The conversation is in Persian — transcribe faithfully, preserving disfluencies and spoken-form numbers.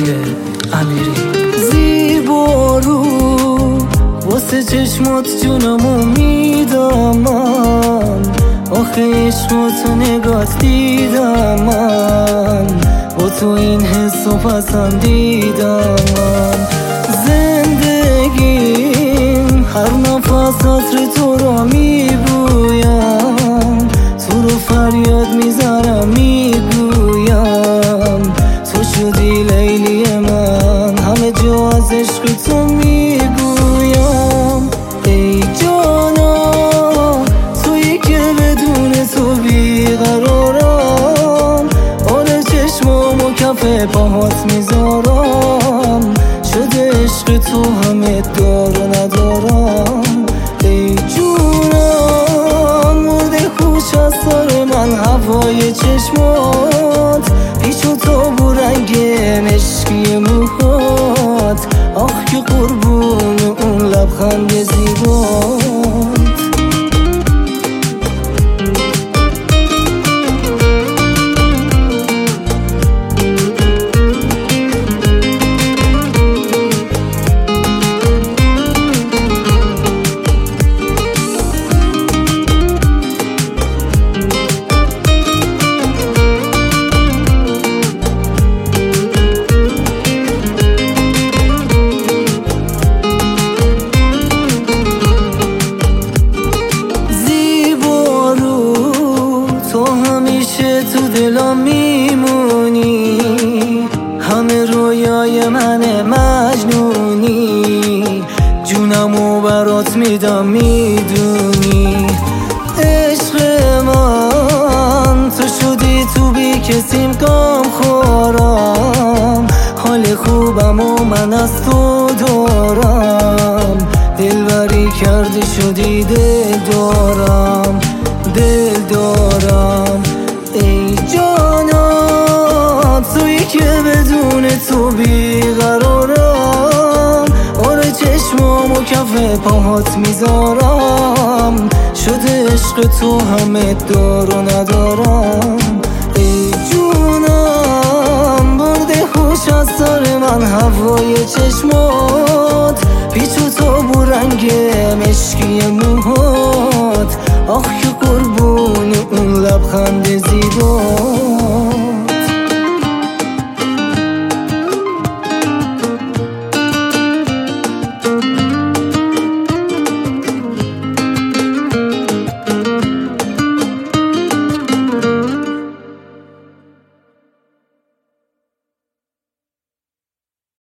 صدای امیری. زیبا رو واسه چشمات جونمو میدم من، آخه عشقاتو نگات دیدم من، با تو این حسو پسندیدم من. زندگیم هر نفس عطر تو را میبویم، تو رو فریاد میزنم میگویم، تو شدی لیلی من، همه جا از عشق تو میگویم. ای جانا تویی که بدون تو بیقرارم، آره چشمامو کف پاهات میذارم، شده عشق تو همه دار و ندارم. ای جونم مرده خوش از سر من هوای چشمات، پیچ و تاب و رنگ مشکی موهات، آخ که قربون اون لبخند زیبات. تو دلم میمونی، همه رویای من مجنونی، جونمو برات میدم میدونی. عشق من تو شدی تو بی کسیم کام خورم، حال خوبم و من از تو دارم، دلبری کردی شدی دل دارم دل دارم. ای جانا تویی که بدون تو بیقرارم، آره چشمامو کف پاهات میذارم، شده عشق تو همه دار و ندارم. ای جونم برده خوش از سر من هوای چشمات، پیچ و تاب و رنگ مشکی موهات، آخ که قربون اون لبخند زیبا.